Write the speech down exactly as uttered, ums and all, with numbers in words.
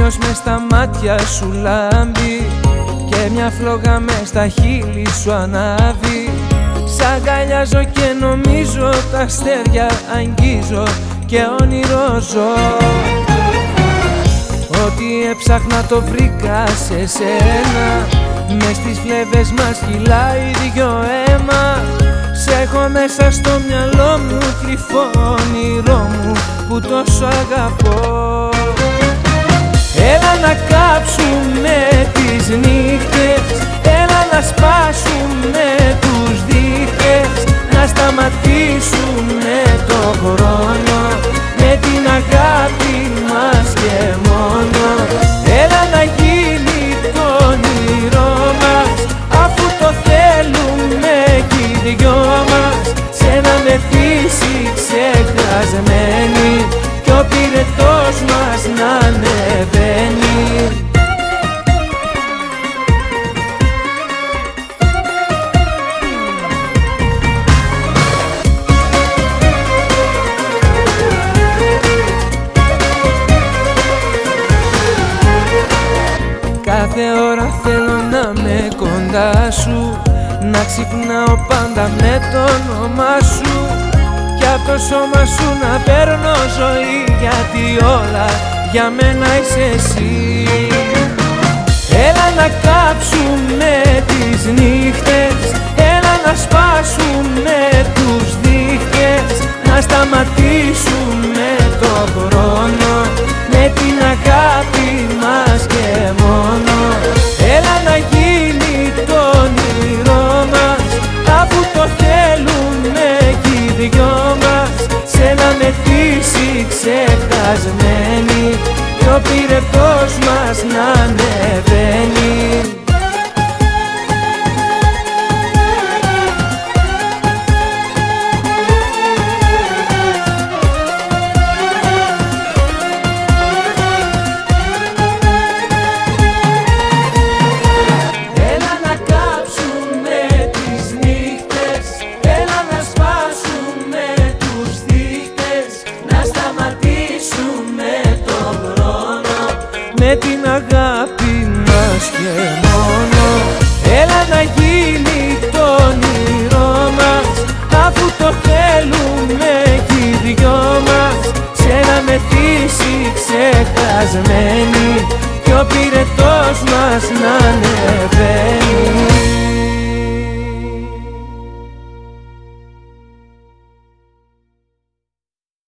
ήλιος μες στα μάτια σου λάμπει και μια φλόγα μες στα χείλη σου ανάβει. Σ' αγκαλιάζω και νομίζω τα αστέρια αγγίζω και όνειρο ζω. Ό,τι έψαχνα το βρήκα σε σένα, μες στις φλέβες μας κυλάει δυο αίμα. Σ' έχω μέσα στο μυαλό μου κρυφό όνειρό μου που τόσο αγαπώ. Έλα να κάψουμε τις νύχτες, έλα να σπάσουμε τους δίχτες, να σταματήσουμε το χρόνο με την αγάπη μας και μόνο. Έλα να γίνει το όνειρό μας, αφού το θέλουμε κι οι δυο μας, σε ένα μεθύσι ξεχασμένοι κι ο πυρετός μας να ανεβαίνει. Κάθε ώρα θέλω να είμαι κοντά σου, να ξυπνάω πάντα με το όνομά σου κι απ' το σώμα σου να παίρνω ζωή, γιατί όλα για μένα είσαι εσύ. Έλα να κάψουμε τις νύχτες, έλα να σπάσουμε τους δίχτες, να σταματήσουμε το χρόνο με την αγάπη μας και μόνο. Έλα να γίνει το όνειρό μας, αφού το θέλουμε κι οι δυο μας, σε ένα μεθύσι ξεχασμένοι κι ο πυρετός μας να ανεβαίνει. Με την αγάπη μας και μόνο. Έλα να γίνει το όνειρό μας, αφού το θέλουμε κι οι δυο μας, σε ένα μεθύσι ξεχασμένοι κι ο πυρετός μας να ανεβαίνει.